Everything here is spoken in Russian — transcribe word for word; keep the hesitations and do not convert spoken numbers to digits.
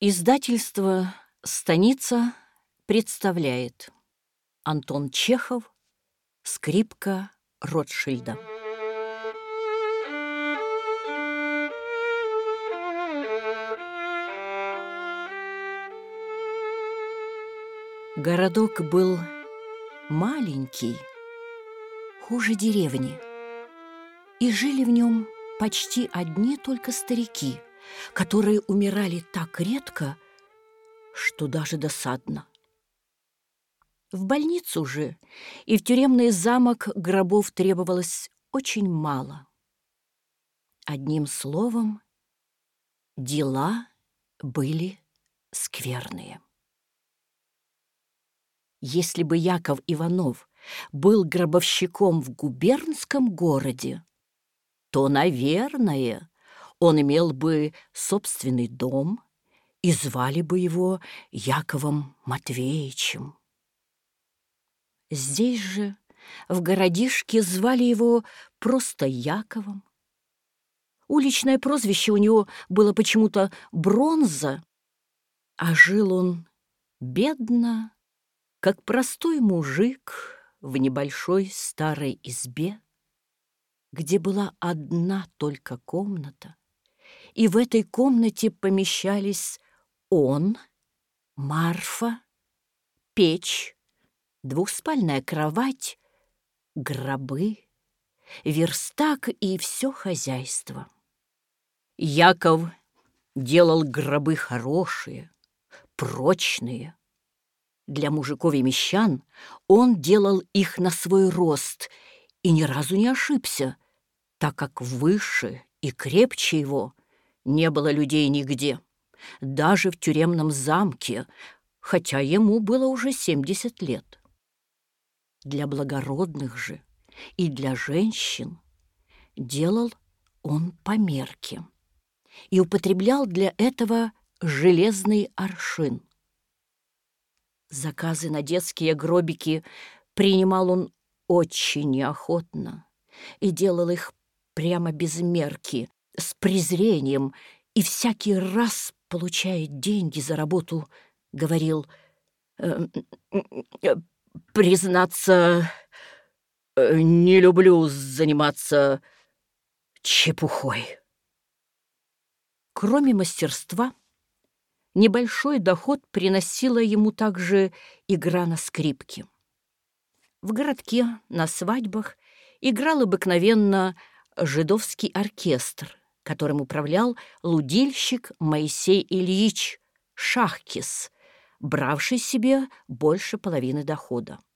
Издательство «Станица» представляет Антон Чехов «Скрипка Ротшильда». Городок был маленький, хуже деревни, и жили в нем почти одни только старики, которые умирали так редко, что даже досадно. В больницу же и в тюремный замок гробов требовалось очень мало. Одним словом, дела были скверные. Если бы Яков Иванов был гробовщиком в губернском городе, то, наверное, он имел бы собственный дом, и звали бы его Яковом Матвеевичем. Здесь же, в городишке, звали его просто Яковом. Уличное прозвище у него было почему-то Бронза, а жил он бедно, как простой мужик в небольшой старой избе, где была одна только комната, и в этой комнате помещались он, Марфа, печь, двухспальная кровать, гробы, верстак и все хозяйство. Яков делал гробы хорошие, прочные. Для мужиков и мещан он делал их на свой рост и ни разу не ошибся, так как выше и крепче его не было людей нигде, даже в тюремном замке, хотя ему было уже семьдесят лет. Для благородных же и для женщин делал он по мерке и употреблял для этого железный аршин. Заказы на детские гробики принимал он очень неохотно и делал их прямо без мерки, с презрением, и всякий раз, получая деньги за работу, говорил: «Э, э, признаться, э, не люблю заниматься чепухой». Кроме мастерства, небольшой доход приносила ему также игра на скрипке. В городке на свадьбах играл обыкновенно жидовский оркестр, которым управлял лудильщик Моисей Ильич Шахкис, бравший себе больше половины дохода.